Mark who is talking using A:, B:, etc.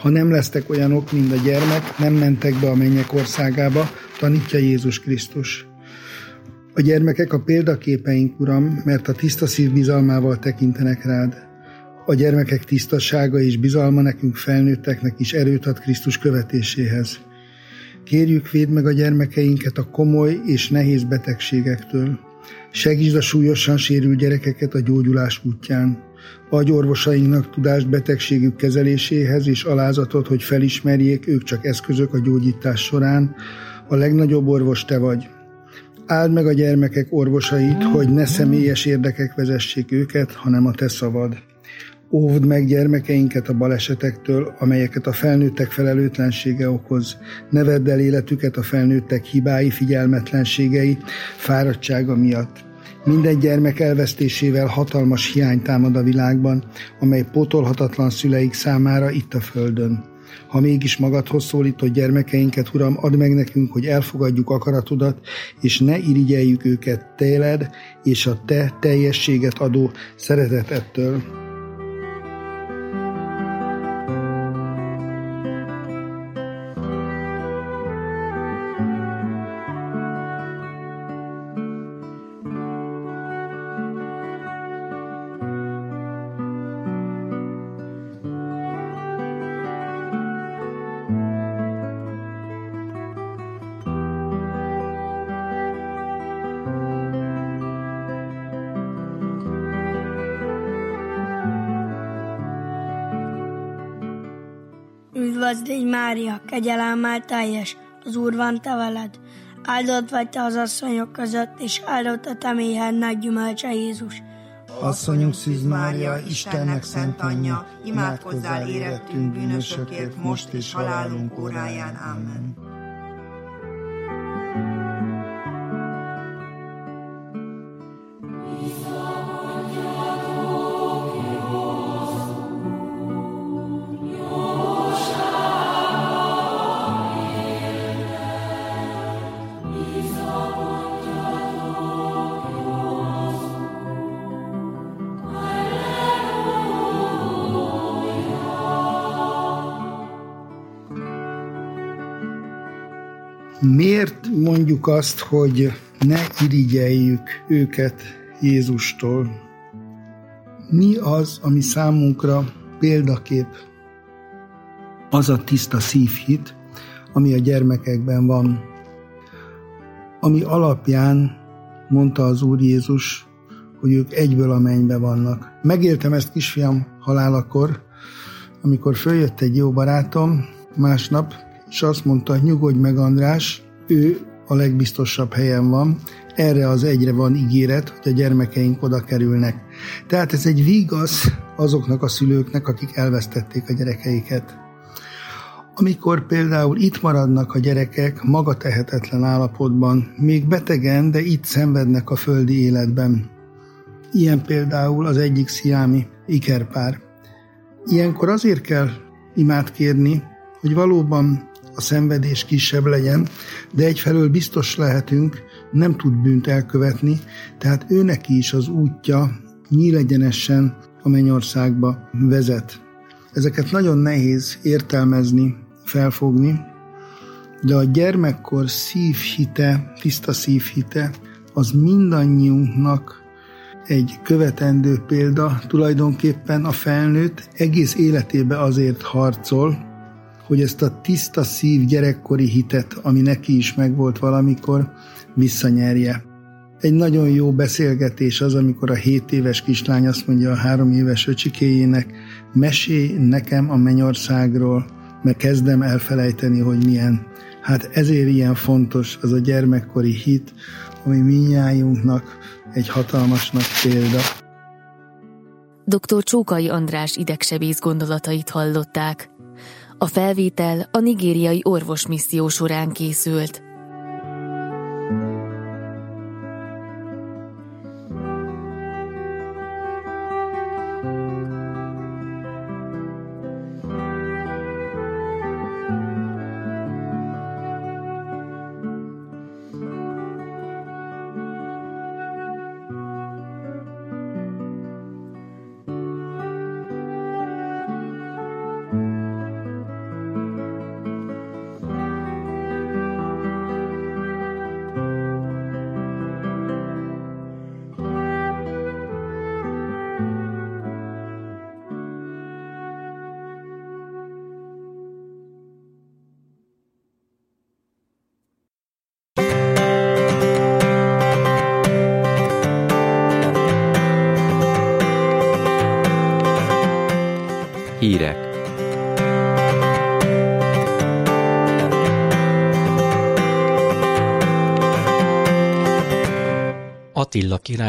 A: Ha nem lesztek olyanok, mint a gyermek, nem mentek be a mennyek országába, tanítja Jézus Krisztus. A gyermekek a példaképeink, Uram, mert a tiszta szív bizalmával tekintenek rád. A gyermekek tisztasága és bizalma nekünk felnőtteknek is erőt ad Krisztus követéséhez. Kérjük, védd meg a gyermekeinket a komoly és nehéz betegségektől. Segítsd a súlyosan sérült gyerekeket a gyógyulás útján. Adj orvosainknak tudást betegségük kezeléséhez és alázatot, hogy felismerjék, ők csak eszközök a gyógyítás során. A legnagyobb orvos te vagy. Áld meg a gyermekek orvosait, hogy ne személyes érdekek vezessék őket, hanem a te szavad. Óvd meg gyermekeinket a balesetektől, amelyeket a felnőttek felelőtlensége okoz. Ne vedd el életüket a felnőttek hibái, figyelmetlenségei, fáradtsága miatt. Minden gyermek elvesztésével hatalmas hiány támad a világban, amely pótolhatatlan szüleik számára itt a földön. Ha mégis magadhoz szólítod gyermekeinket, Uram, add meg nekünk, hogy elfogadjuk akaratodat, és ne irigyeljük őket tőled és a te teljességet adó szeretetettől.
B: Üdvözl légy, Mária, kegyelemmel teljes, az Úr van te veled. Áldott vagy te az asszonyok között, és áldott a te méhednek gyümölcse, Jézus.
C: Asszonyunk Szűz Mária, Istennek szent anyja, imádkozzál érettünk bűnösökért, most és halálunk óráján. Amen.
A: Miért mondjuk azt, hogy ne irigyeljük őket Jézustól? Mi az, ami számunkra példakép? Az a tiszta szívhit, ami a gyermekekben van, ami alapján mondta az Úr Jézus, hogy ők egyből a mennybe vannak. Megéltem ezt kisfiam halálakor, amikor följött egy jó barátom másnap, és azt mondta, nyugodj meg, András, ő a legbiztosabb helyen van, erre az egyre van ígéret, hogy a gyermekeink oda kerülnek. Tehát ez egy vigasz azoknak a szülőknek, akik elvesztették a gyerekeiket. Amikor például itt maradnak a gyerekek magatehetetlen állapotban, még betegen, de itt szenvednek a földi életben. Ilyen például az egyik sziámi ikerpár. Ilyenkor azért kell imádkérni, hogy valóban a szenvedés kisebb legyen, de egyfelől biztos lehetünk, nem tud bűnt elkövetni, tehát őneki is az útja nyílegyenesen a mennyországba vezet. Ezeket nagyon nehéz értelmezni, felfogni, de a gyermekkor szívhite, tiszta szívhite, az mindannyiunknak egy követendő példa. Tulajdonképpen a felnőtt egész életében azért harcol, hogy ezt a tiszta szív gyerekkori hitet, ami neki is megvolt valamikor, visszanyerje. Egy nagyon jó beszélgetés az, amikor a 7 éves kislány azt mondja a 3 éves öcsikéjének, mesélj nekem a mennyországról, mert kezdem elfelejteni, hogy milyen. Hát ezért ilyen fontos az a gyermekkori hit, ami mindnyájunknak egy hatalmas nagy példa.
D: Dr. Csókai András idegsebész gondolatait hallották. A felvétel a nigériai orvosmisszió során készült.
E: Hírek. Attila király